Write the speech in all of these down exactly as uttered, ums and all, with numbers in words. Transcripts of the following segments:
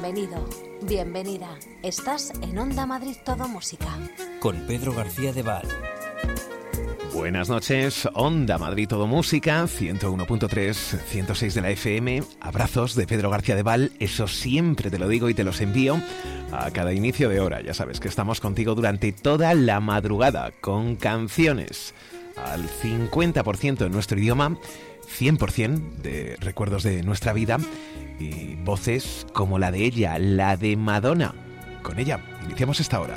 Bienvenido, bienvenida. Estás en Onda Madrid Todo Música. Con Pedro García de Val. Buenas noches, Onda Madrid Todo Música, ciento uno punto tres, ciento seis de la F M. Abrazos de Pedro García de Val, eso siempre te lo digo y te los envío a cada inicio de hora. Ya sabes que estamos contigo durante toda la madrugada con canciones al cincuenta por ciento en nuestro idioma, cien por ciento de recuerdos de nuestra vida y voces como la de ella, la de Madonna. Con ella iniciamos esta hora.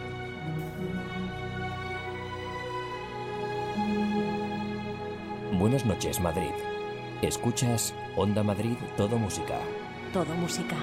Buenas noches, Madrid. Escuchas Onda Madrid Todo Música. Todo Música.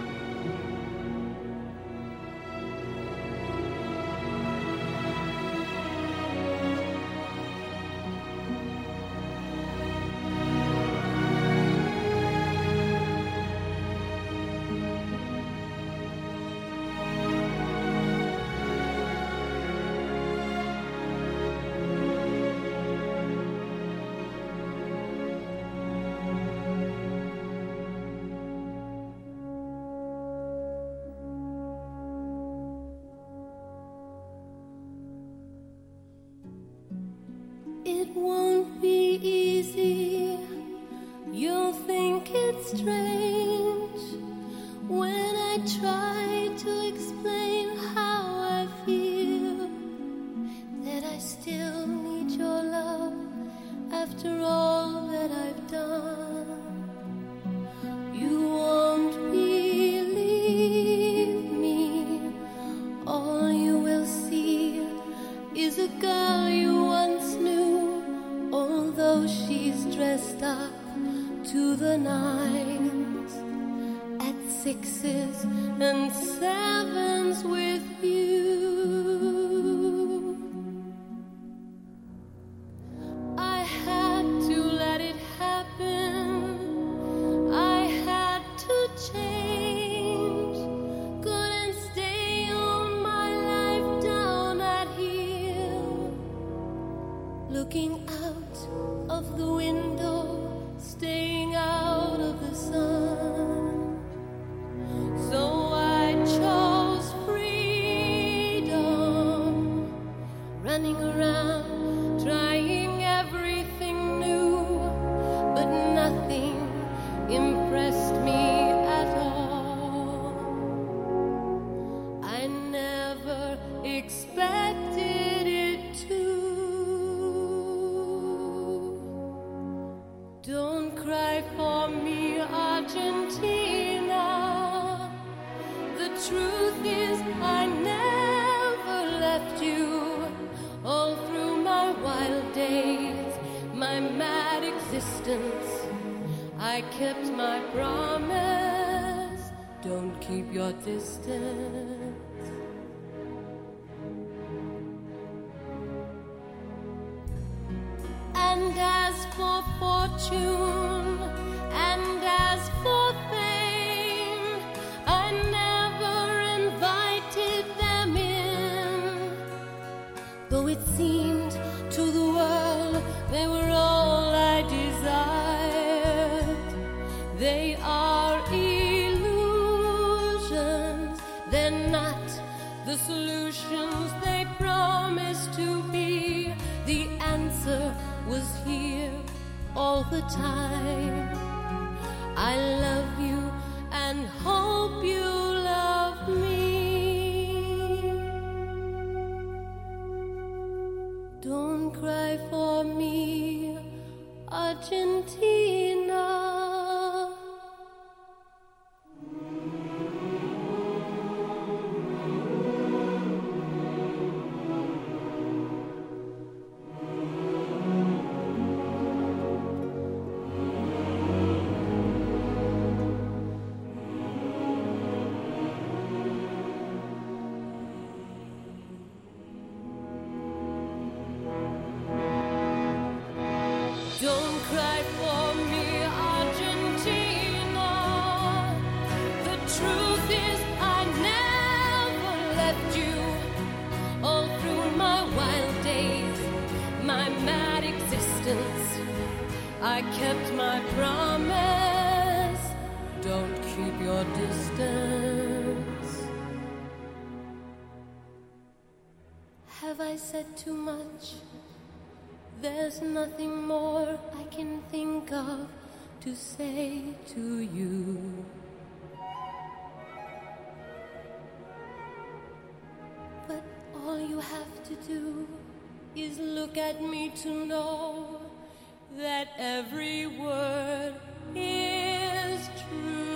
It won't be easy, you'll think it's strange when I try to explain how I feel, that I still need your love after all that I've done. You won't believe me, all you will see is a girl you once knew, although she's dressed up to the nines, at sixes and sevens with you. I had to let it happen, I had to change, couldn't stay on my life down at heel, looking out of the window, staying out of the sun. So I chose freedom, running around, trying everything new, but nothing impressed me at all. I never expected it to. Don't cry for me, Argentina. The truth is I never left you. All through my wild days, my mad existence, I kept my promise. Don't keep your distance. And as for fortune, and as for fame, I never invited them in, though it seemed to the world they were all I desired. They are illusions, they're not the solutions they promised to be. The answer was here all the time. I love you and hope you love me. Don't cry for me, Argentina. Don't cry for me, Argentina. The truth is I never left you. All through my wild days, my mad existence, I kept my promise. Don't keep your distance. Have I said too much? There's nothing more I can think of to say to you. But all you have to do is look at me to know that every word is true.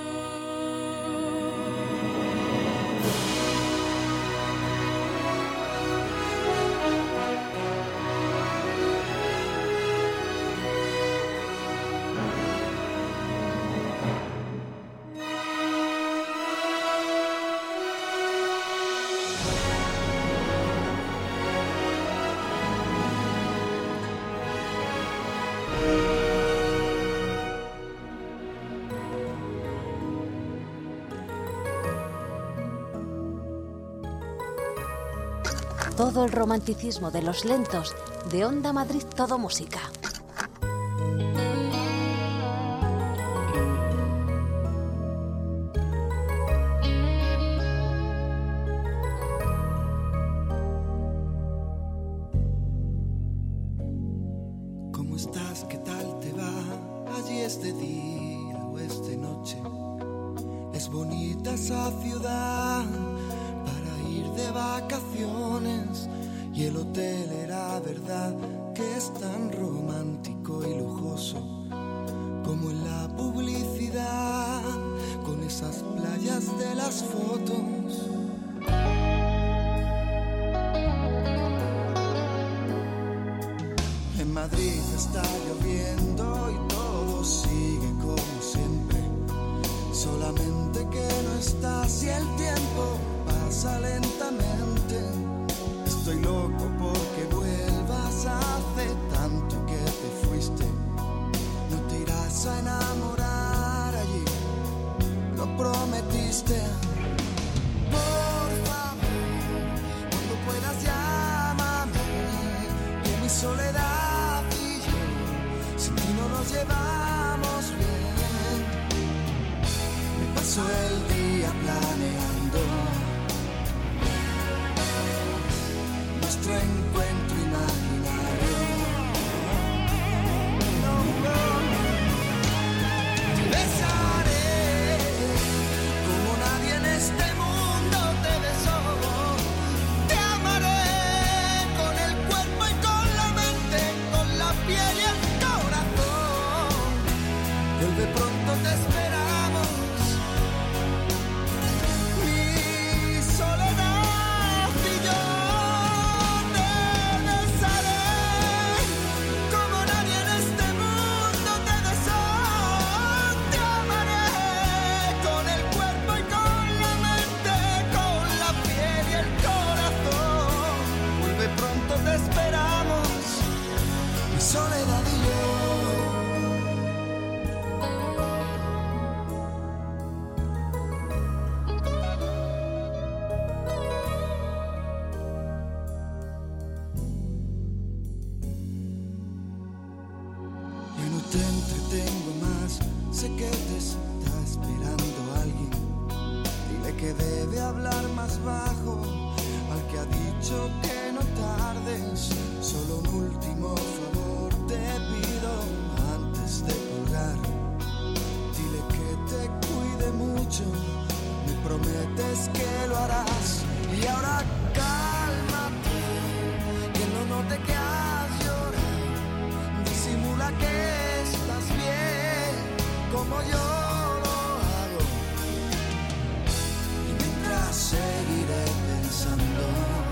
Todo el romanticismo de los lentos de Onda Madrid Todo Música. ¿Cómo estás? ¿Qué tal te va? Allí es de día o es de noche. Es bonita esa ciudad para ir de vacaciones, y el hotel era verdad que es tan romántico y lujoso como en la publicidad, con esas playas de las fotos. En Madrid está lloviendo y todo sigue como siempre, solamente que no estás y el tiempo pasa lentamente. Estoy loco porque vuelvas, hace tanto que te fuiste. No te irás a enamorar allí, lo prometiste. Por favor, cuando puedas llámame, que mi soledad y yo sin ti no nos llevamos bien. Me paso el día planeando nuestro encuentro imaginario. No, no. Te besaré como nadie en este mundo te besó. Te amaré con el cuerpo y con la mente, con la piel y el corazón. Vuelve pronto, te esperamos. Mi soledad y yo. Soledad y yo. Ya no te entretengo más, sé que te está esperando alguien. Dile que debe hablar más bajo, al que ha dicho que no tardes. Solo un último favor te pido antes de colgar. Dile que te cuide mucho, me prometes que lo harás. Y ahora cálmate, que no note que has llorado. Disimula que estás bien, como yo lo hago. Y mientras seguiré pensando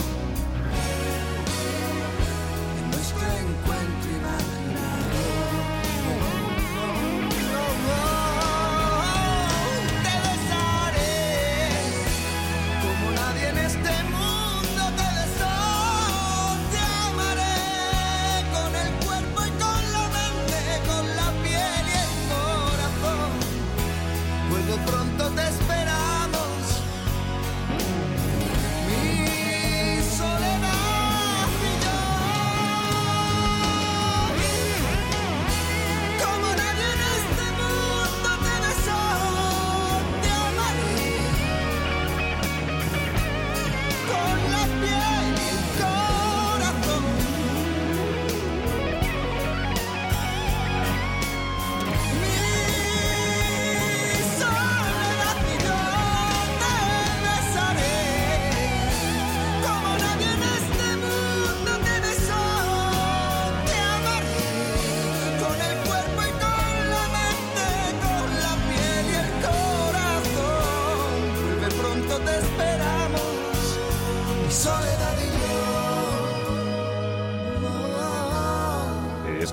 nuestro encuentro imaginario. Te besaré como nadie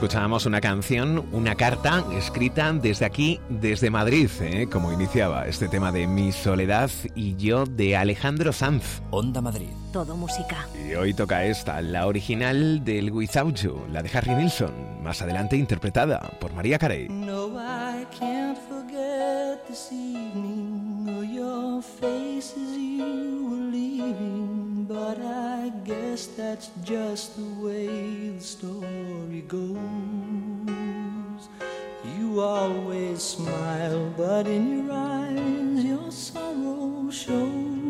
Escuchábamos una canción, una carta escrita desde aquí, desde Madrid, ¿eh? Como iniciaba este tema de Mi soledad y yo, de Alejandro Sanz. Onda Madrid. Todo música. Y hoy toca esta, la original del Without You, la de Harry Nilsson, más adelante interpretada por Mariah Carey. No, I can't forget this evening or your face as you were leaving, but I guess that's just the way the story goes. You always smile, but in your eyes your sorrow shows.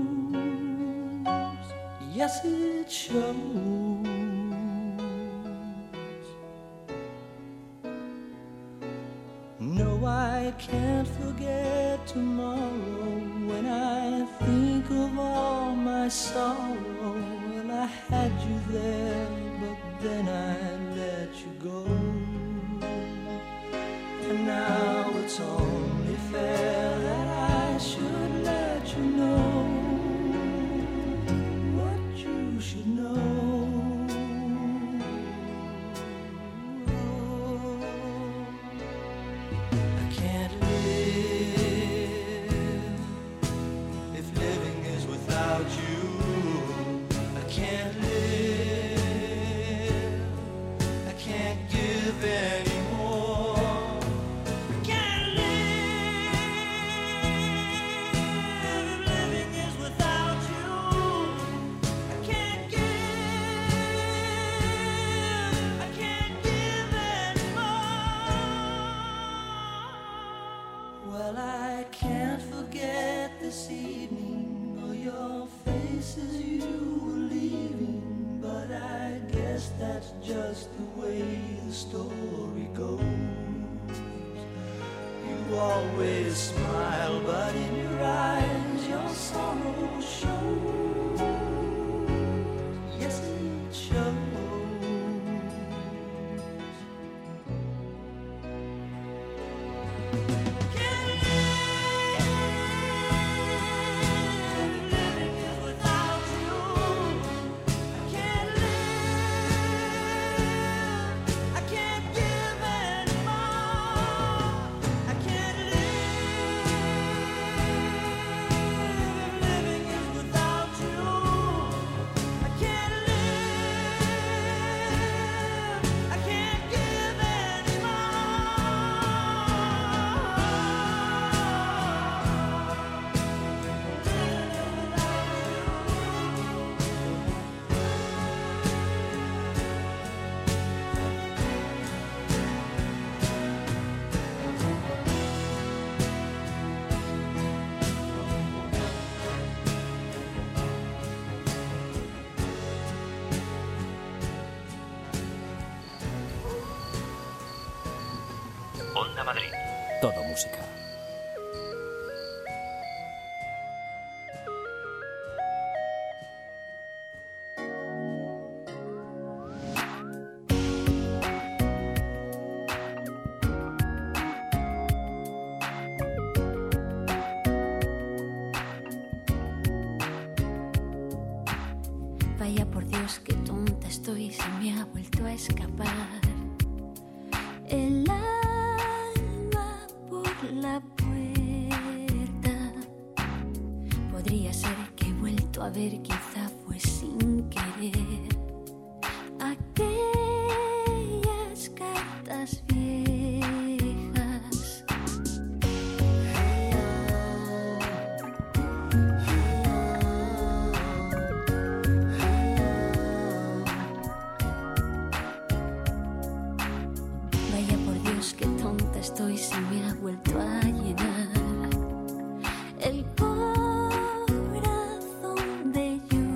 Yes, it shows. No, I can't forget tomorrow when I think of all my sorrow. Well, I had you there, but then I let you go. And now it's only fair that I should let you know what you should know. That's just the way the story goes. You always smile, but in your eyes your sorrow shows. Yes, it shows. Onda Madrid. Todo música. Vaya por Dios, qué tonta estoy, se me ha vuelto a escapar el alma por la puerta. Podría ser que he vuelto a ver, quizá fue sin querer, aquellas cartas viejas. Vaya por Dios, qué tonta estoy, se me ha vuelto a llenar el corazón de lluvia.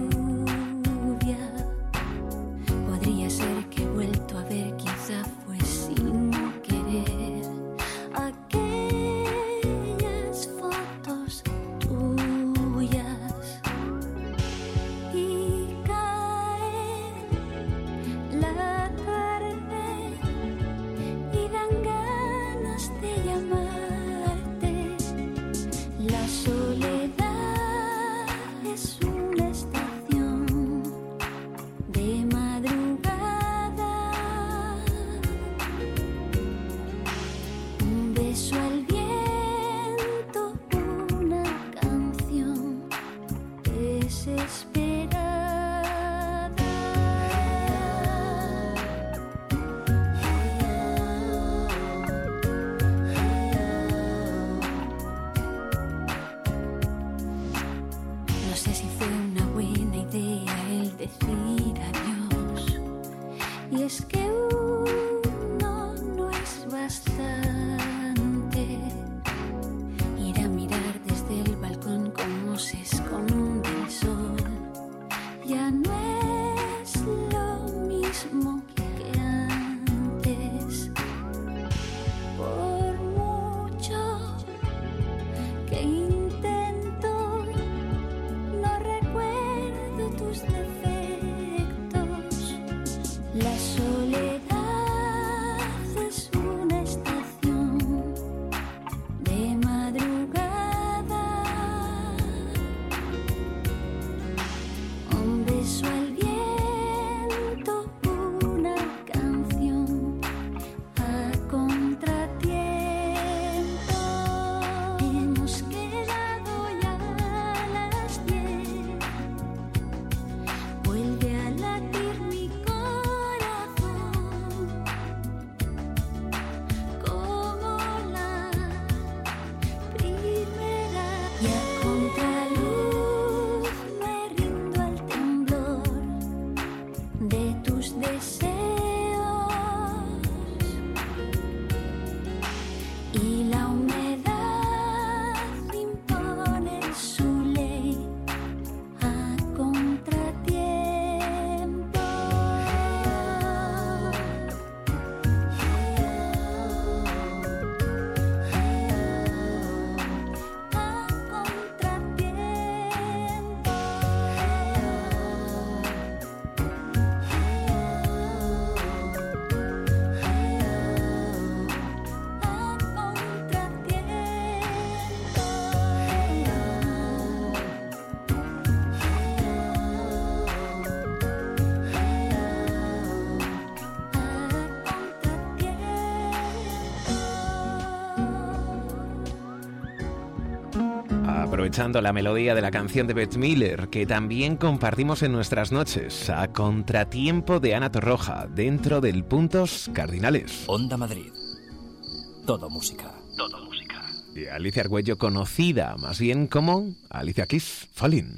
Aprovechando la melodía de la canción de Beth Miller, que también compartimos en nuestras noches, A Contratiempo de Ana Torroja, dentro del Puntos Cardinales. Onda Madrid. Todo música. Todo música. Y Alicia Argüello, conocida más bien como Alicia Keys, Falling.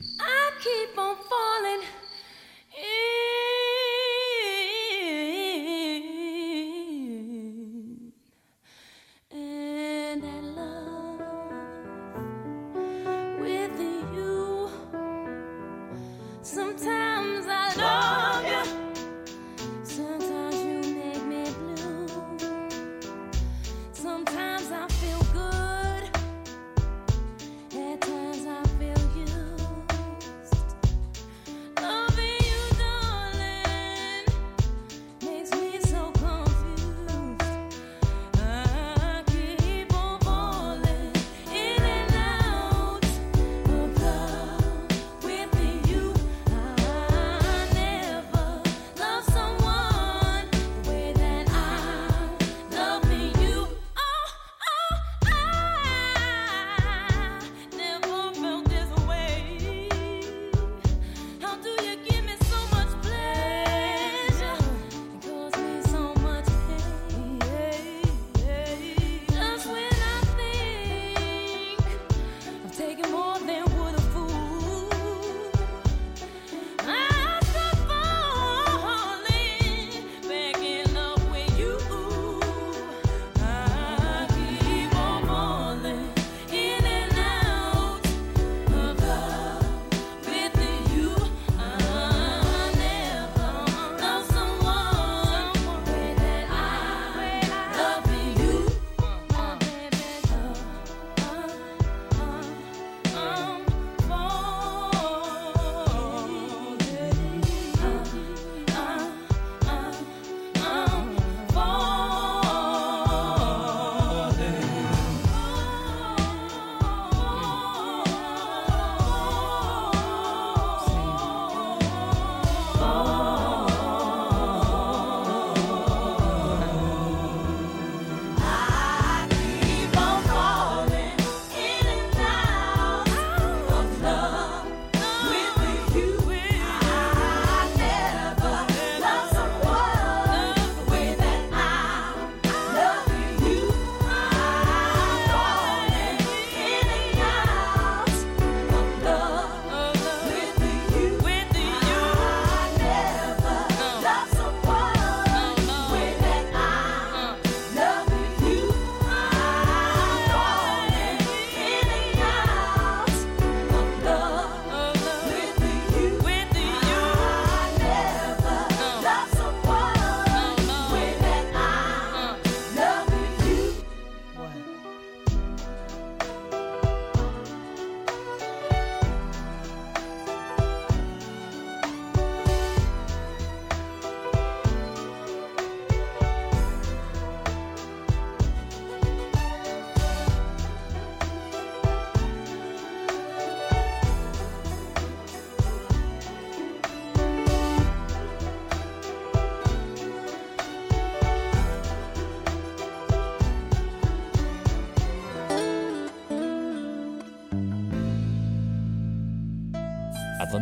Never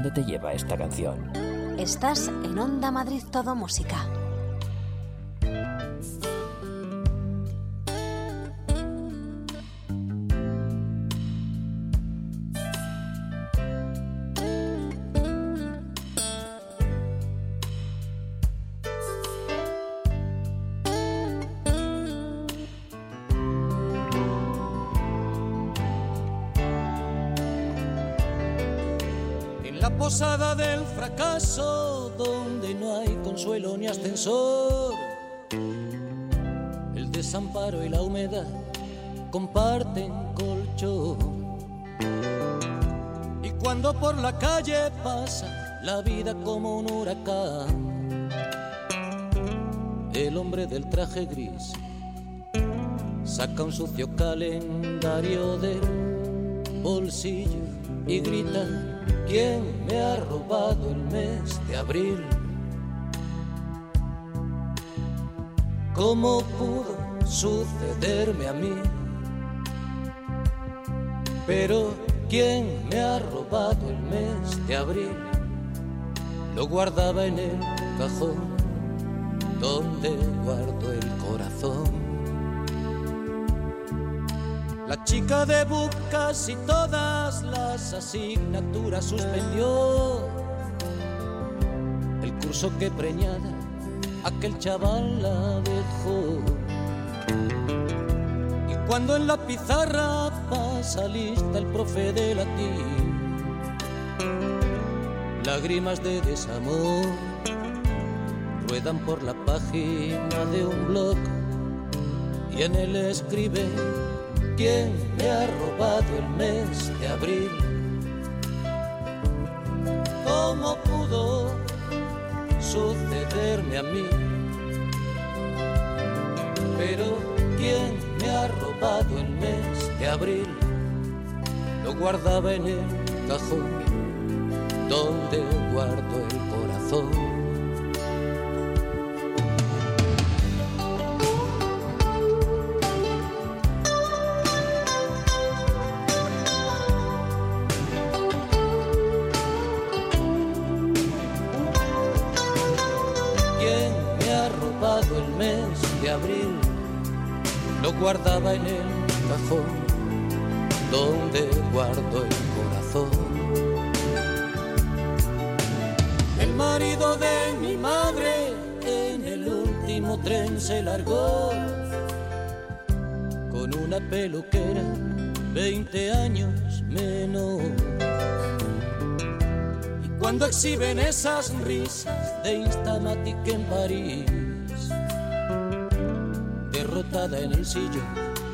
dónde te lleva esta canción. Estás en Onda Madrid Todo Música. Posada del fracaso, donde no hay consuelo ni ascensor, el desamparo y la humedad comparten colchón. Y cuando por la calle pasa la vida como un huracán, el hombre del traje gris saca un sucio calendario del bolsillo y grita: ¿quién me ha robado el mes de abril? ¿Cómo pudo sucederme a mí? Pero ¿quién me ha robado el mes de abril? Lo guardaba en el cajón donde guardo el corazón. La chica de book casi todas las asignaturas suspendió. El curso que preñada aquel chaval la dejó. Y cuando en la pizarra pasa lista el profe de latín, lágrimas de desamor ruedan por la página de un blog y en él escribe: ¿quién me ha robado el mes de abril? ¿Cómo pudo sucederme a mí? Pero ¿quién me ha robado el mes de abril? Lo guardaba en el cajón donde guardo el corazón. Abril, lo guardaba en el cajón donde guardo el corazón. El marido de mi madre en el último tren se largó con una peluquera veinte años menor. Y cuando exhiben esas risas de Instamatic en París, derrotada en el sillón,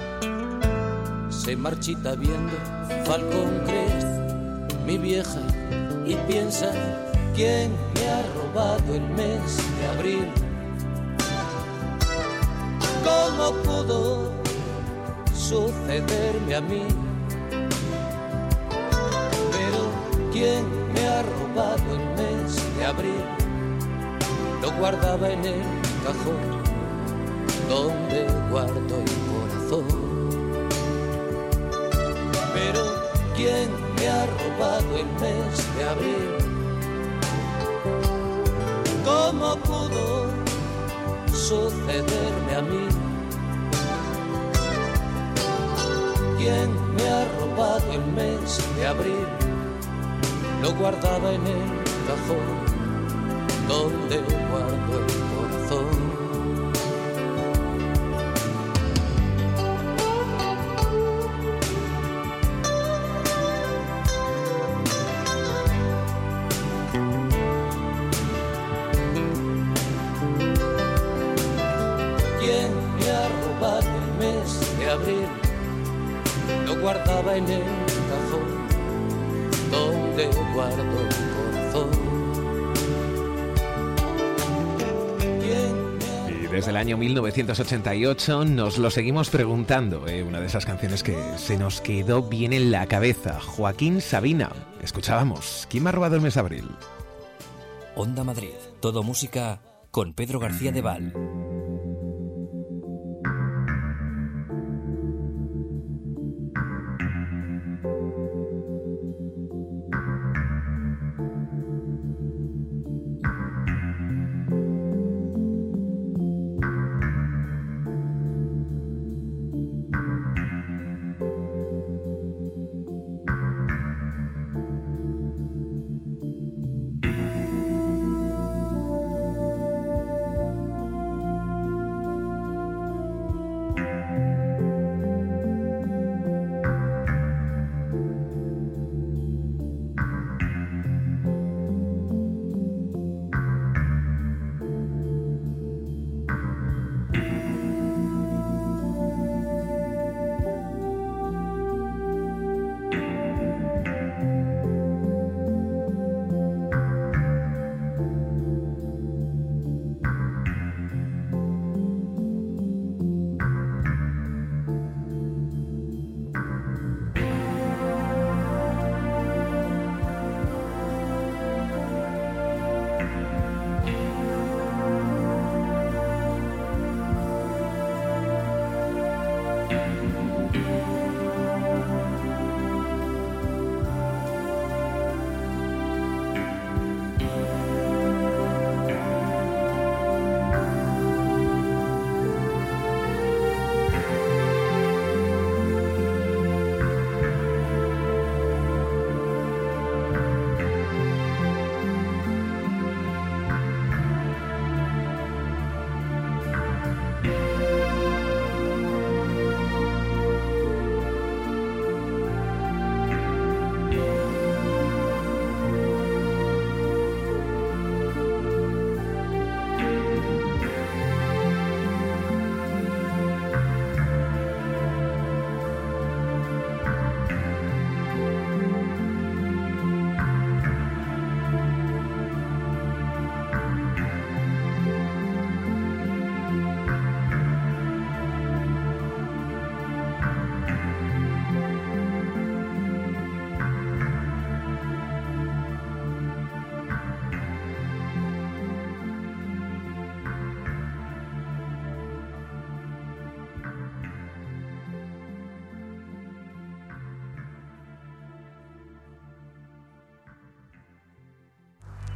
se marchita viendo Falcon Crest, mi vieja, y piensa: ¿quién me ha robado el mes de abril? ¿Cómo pudo sucederme a mí? Pero ¿quién me ha robado el mes de abril? Lo guardaba en el cajón donde guardo el corazón. Pero ¿quién me ha robado el mes de abril? ¿Cómo pudo sucederme a mí? ¿Quién me ha robado el mes de abril? Lo guardaba en el cajón donde guardo el corazón. Abril, lo guardaba en el cajón donde guardo el corazón. Y desde el año mil novecientos ochenta y ocho nos lo seguimos preguntando, ¿eh? Una de esas canciones que se nos quedó bien en la cabeza. Joaquín Sabina. Escuchábamos ¿quién me ha robado el mes de abril? Onda Madrid, todo música con Pedro García de Val.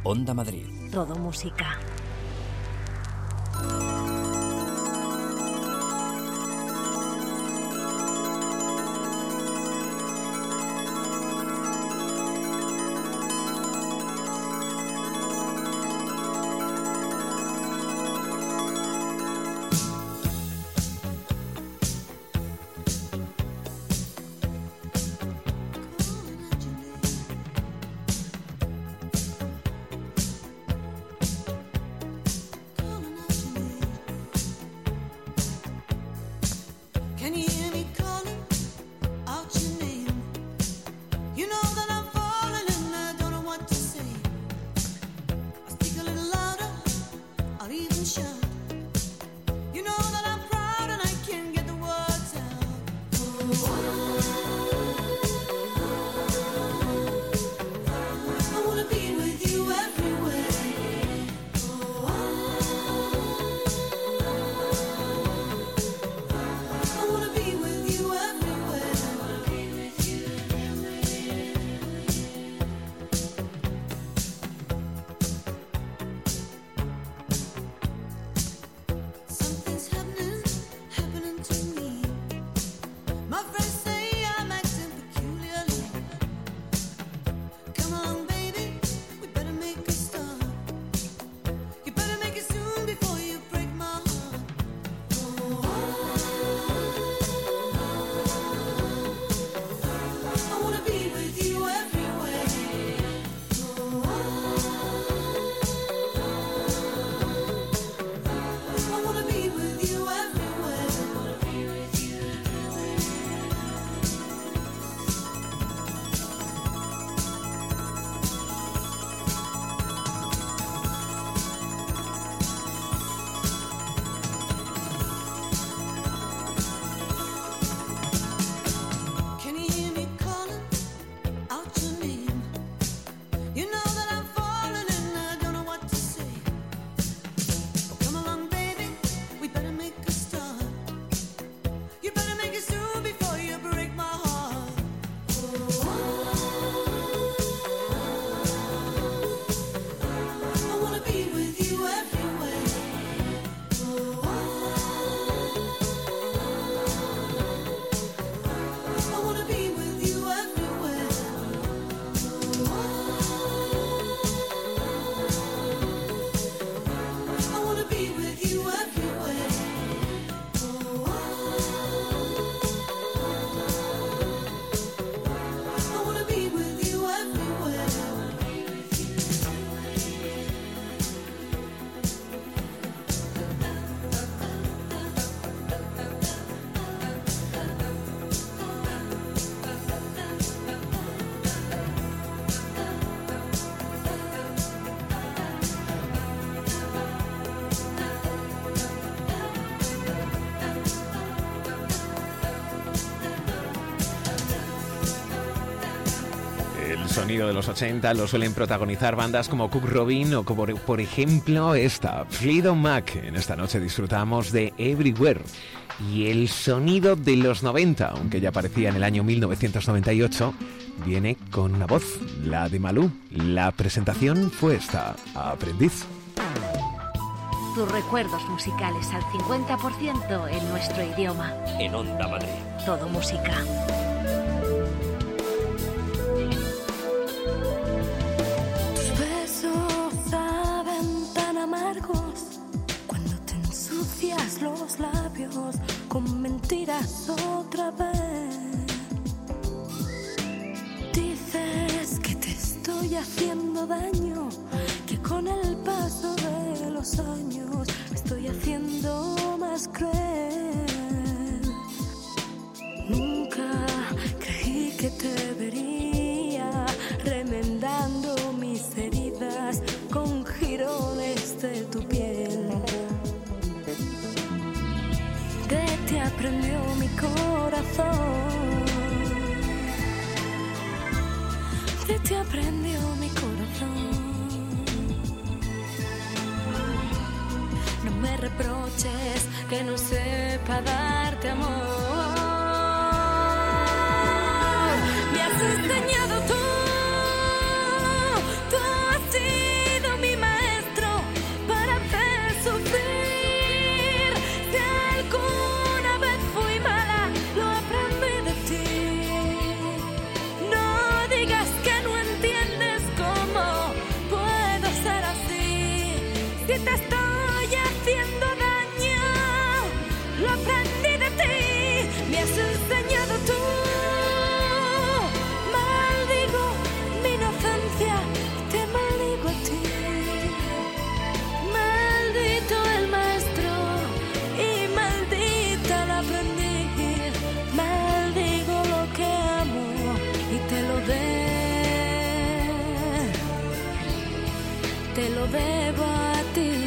Onda Madrid. Todo música. El sonido de los ochenta lo suelen protagonizar bandas como Cook Robin o como, por ejemplo, esta, Fleetwood Mac. En esta noche disfrutamos de Everywhere. Y el sonido de los noventa, aunque ya aparecía en el año mil novecientos noventa y ocho, viene con una voz, la de Malú. La presentación fue esta, Aprendiz. Tus recuerdos musicales al cincuenta por ciento en nuestro idioma. En Onda Madrid. Todo música. Tus besos saben tan amargos cuando te ensucias los labios con mentiras otra vez. Dices que te estoy haciendo daño, que con el paso de los años me estoy haciendo más cruel. Nunca creí que te vería remendando mis heridas con jirones de tu piel. De ti aprendió mi corazón, de ti aprendió mi corazón. No me reproches que no sepa darte amor. Me has enseñado tú, tú has sido Si te estoy haciendo daño, lo aprendí de ti, me has enseñado tú. Maldigo mi inocencia, te maldigo a ti. Maldito el maestro y maldita la aprendí. Maldigo lo que amo y te lo de, te lo debo a ti.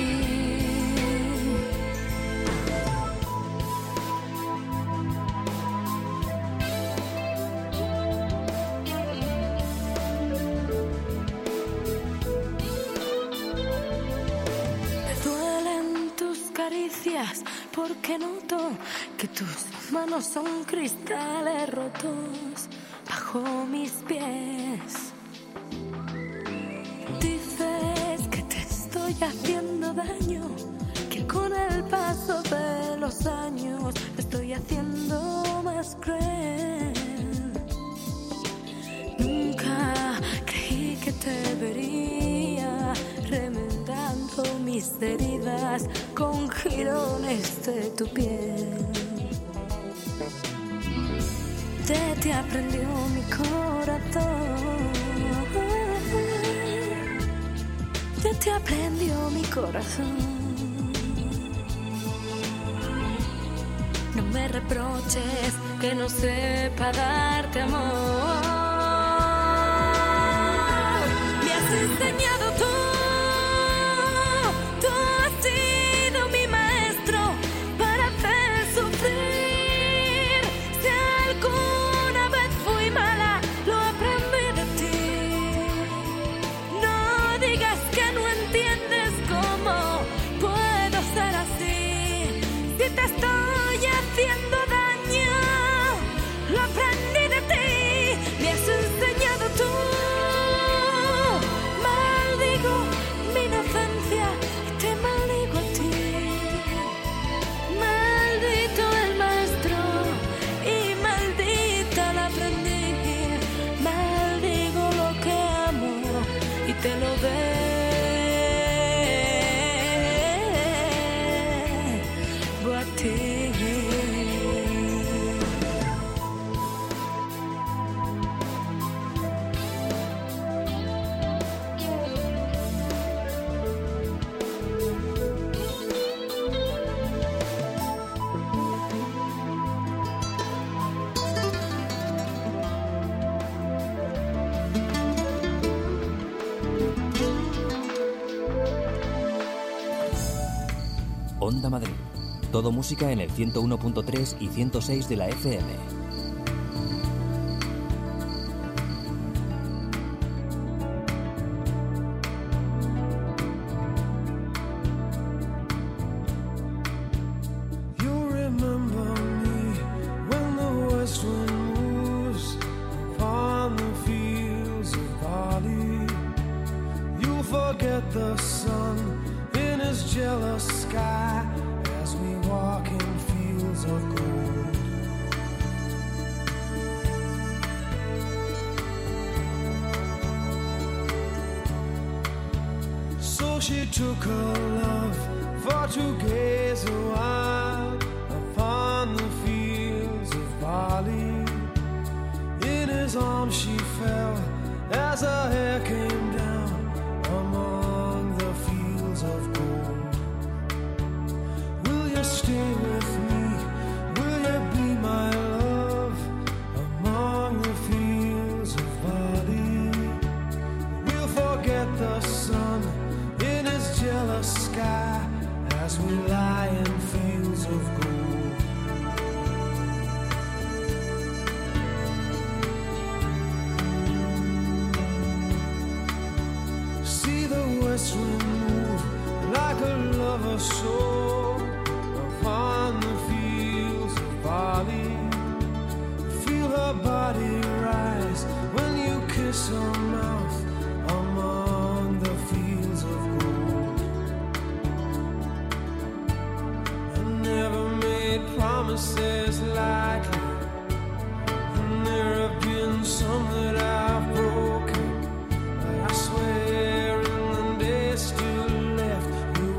Porque noto que tus manos son cristales rotos bajo mis pies. Dices que te estoy haciendo daño, que con el paso de los años me estoy haciendo más cruel. Nunca creí que te vería remendando mis heridas con jirones de tu piel. De ti aprendió mi corazón, de ti aprendió mi corazón. No me reproches que no sepa darte amor. Me has enseñado tú. Te estoy haciendo daño, lo aprendí de ti, me has enseñado tú. Maldigo mi inocencia y te maldigo a ti. Maldito el maestro y maldita la aprendí. Maldigo lo que amo y te lo debo. Onda Madrid. Todo música en el ciento uno punto tres y ciento seis de la F M. She took her love for to gaze a while upon the fields of barley. In his arms she fell as her hair came down among the fields of gold. Will you stay with me? Will you be my love among the fields of barley? We'll forget the sun in his jealous sky as we lie in fields of gold. See the west wind move like a lover's soul upon the fields of barley. Feel her body rise when you kiss her mouth among the fields of gold. I never made promises lightly, and there have been some that I've broken, but I swear in the days still left you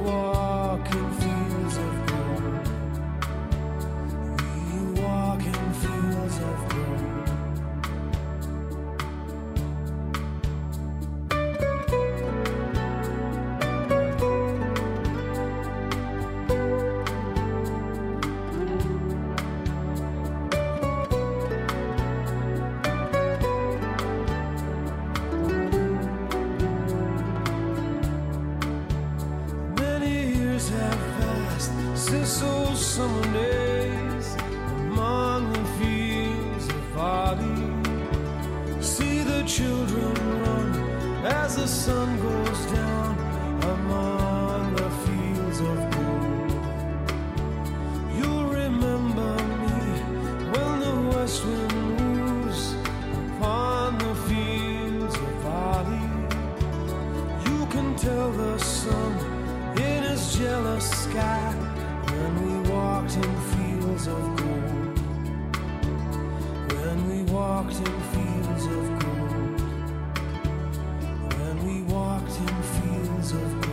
have passed since those summer days among the fields of barley. See the children run as the sun goes down among the fields of gold. You'll remember me when the west wind moves upon the fields of barley. You can tell the sun in his jealous sky when we walked in fields of gold. When we walked in fields of gold. When we walked in fields of gold.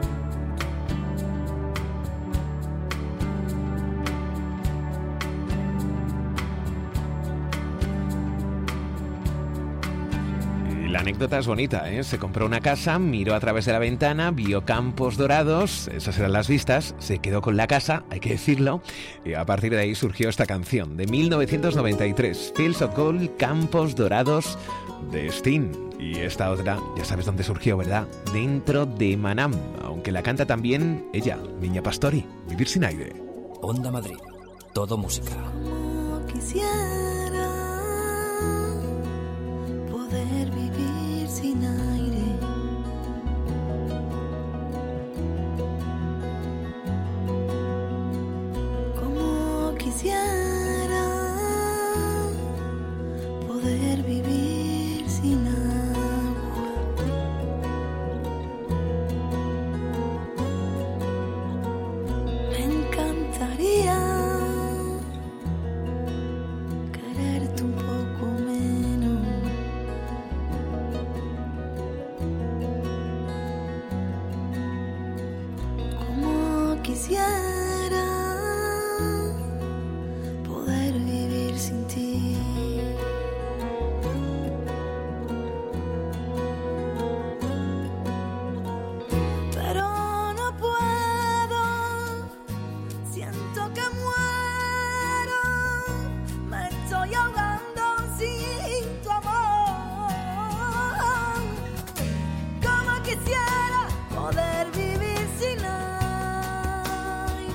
La anécdota es bonita, ¿eh? Se compró una casa, miró a través de la ventana, vio campos dorados, esas eran las vistas, se quedó con la casa, hay que decirlo, y a partir de ahí surgió esta canción de mil novecientos noventa y tres, Fields of Gold, Campos Dorados, de Sting. Y esta otra, ya sabes dónde surgió, ¿verdad? Dentro de Manam, aunque la canta también ella, Miña Pastori, Vivir sin aire. Onda Madrid, todo música. Como quisiera poder vivir sin aire, como quisiera poder vivir sin agua. Me encantaría quererte un poco menos. Como quisiera poder vivir sin ti. Pero no puedo, siento que muero, me estoy ahogando sin tu amor. Como quisiera poder vivir sin aire.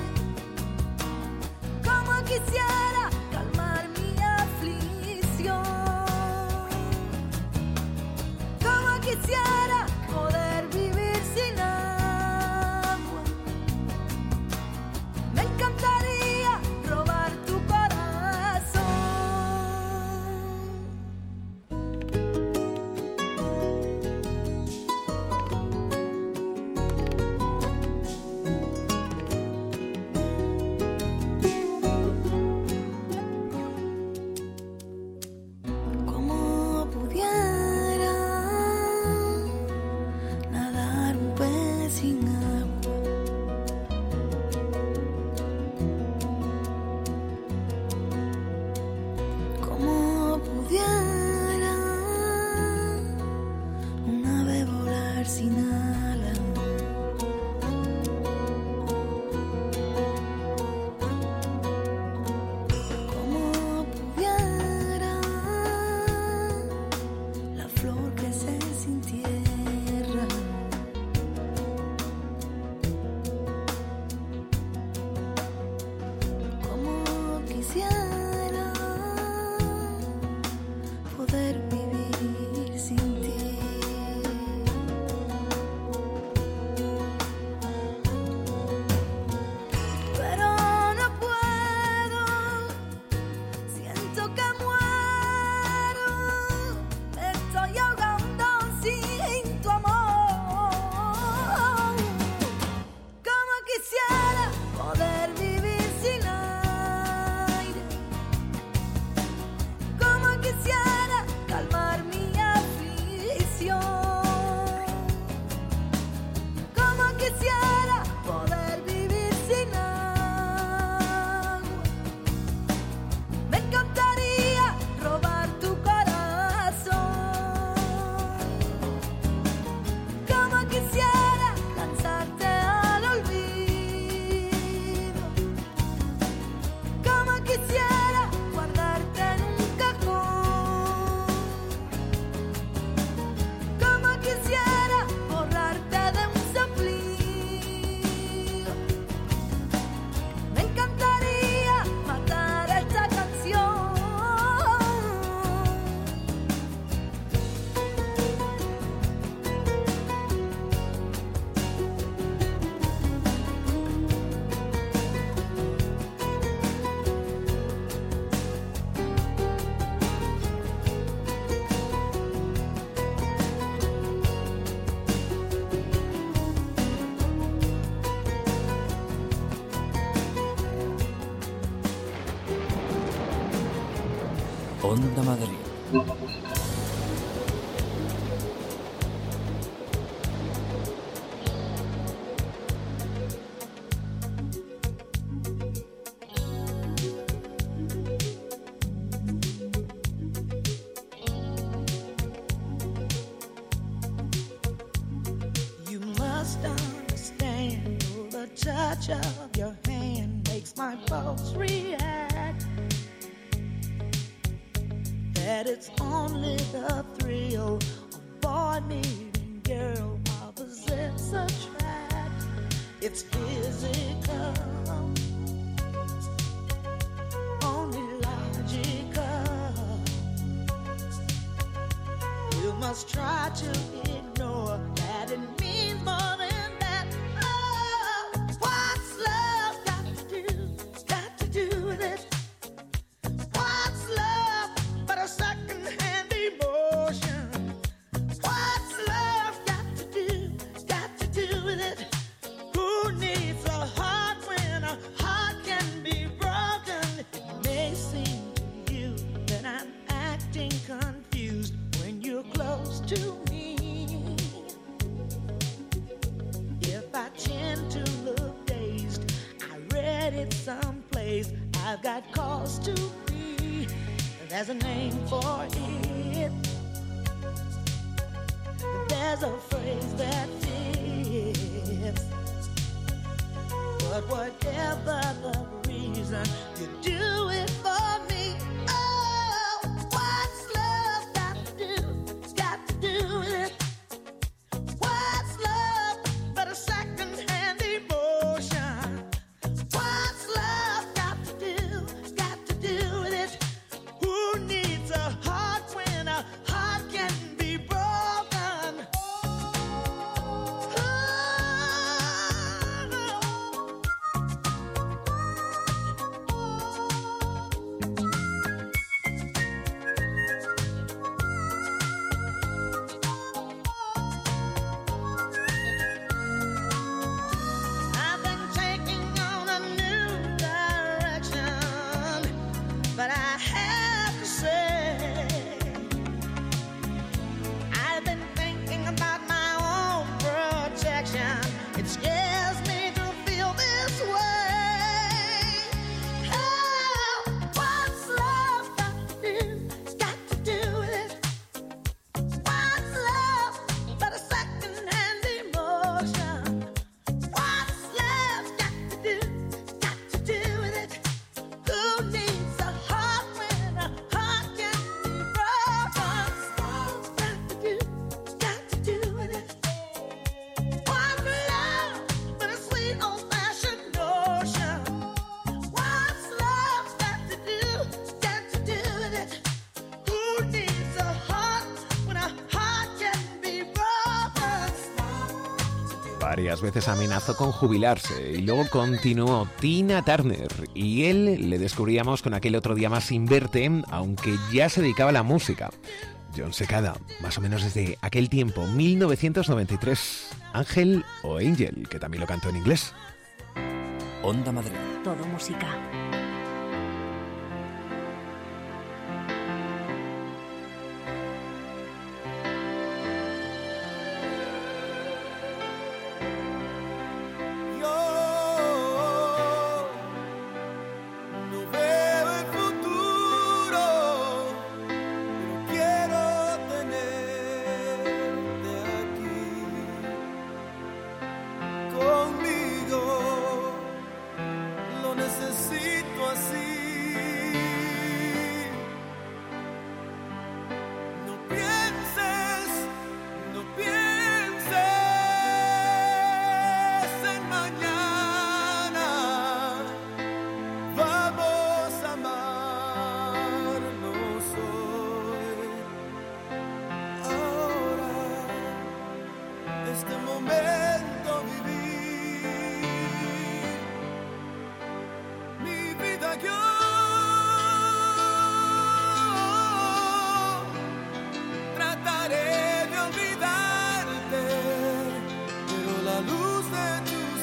Onda Madrid. You must understand, the touch of your hand makes my pulse react. That it's only the thrill of boy meeting girl opposites attract. It's physical, only logical. You must try to ignore that it means more than that. Oh, what's love got to do, got to do with it? What's love but a second-hand emotion? What's love got to do, got to do with it? Who needs a heart when a heart can be broken? It may seem to you that I'm acting confused when you're close to me. If I tend to look dazed, I read it someplace, I've got cause to be. There's a name for it. There's a phrase that fits. But whatever the reason, you do it for me. Oh, what's love got to do, got to do with it? What's love but a second-hand emotion? What's love got to do, got to do with it? Who needs a heart when a heart can be broken? I've been taking on a new direction, but I have to say, I've been thinking about my own protection. It scares me to feel this way. Oh, what's love got to do, got to do with it? What's love but a second-hand emotion? What's love got to do, got to do with it? Who needs a heart when a heart can be broken? What's got to do, got to do with it? What's love but a sweet old-fashioned notion? What's love got to do, got to do with it? Who needs a heart when a heart can be broken? Varias veces amenazó con jubilarse y luego continuó Tina Turner y él le descubríamos con aquel Otro día más sin verte, aunque ya se dedicaba a la música. John Secada, más o menos desde aquel tiempo, mil novecientos noventa y tres. Ángel o Angel, que también lo cantó en inglés. Onda Madrid. Todo música. Yo no veo el futuro, pero quiero tenerte aquí conmigo. Lo necesito así. No pienses, no pienses en mañana. Vamos a amarnos hoy. Ahora, este momento vivir. Mi vida yo trataré de olvidarte, pero la luz de tus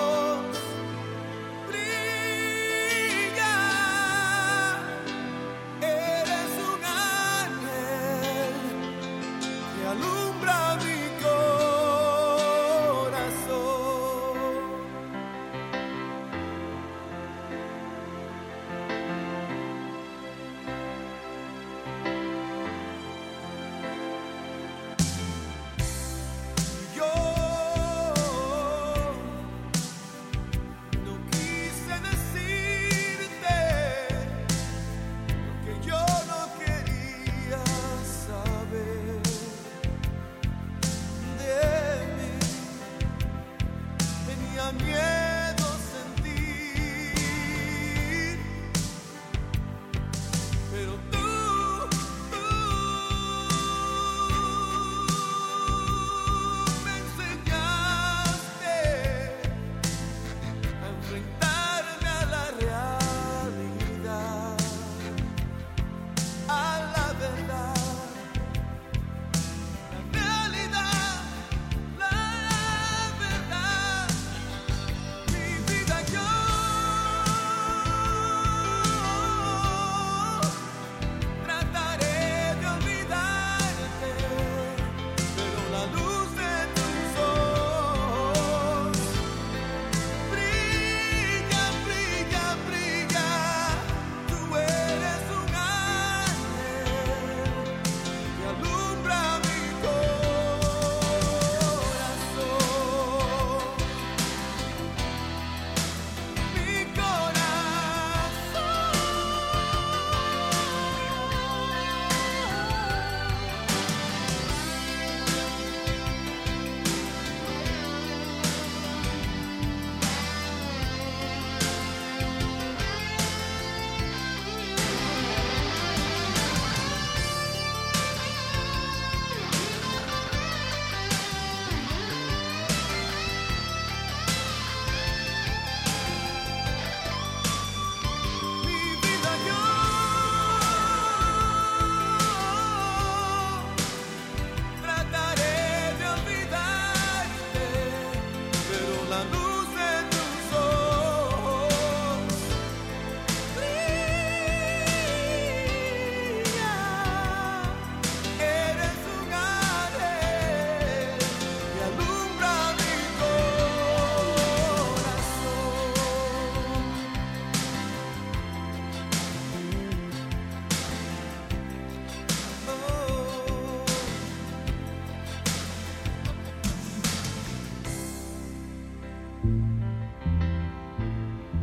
ojos brilla da miedo sentir, pero tú, tú me enseñaste a enfrentarme a la realidad, a la verdad.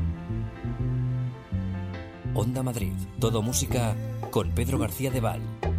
Onda Madrid, todo música con Pedro García de Val.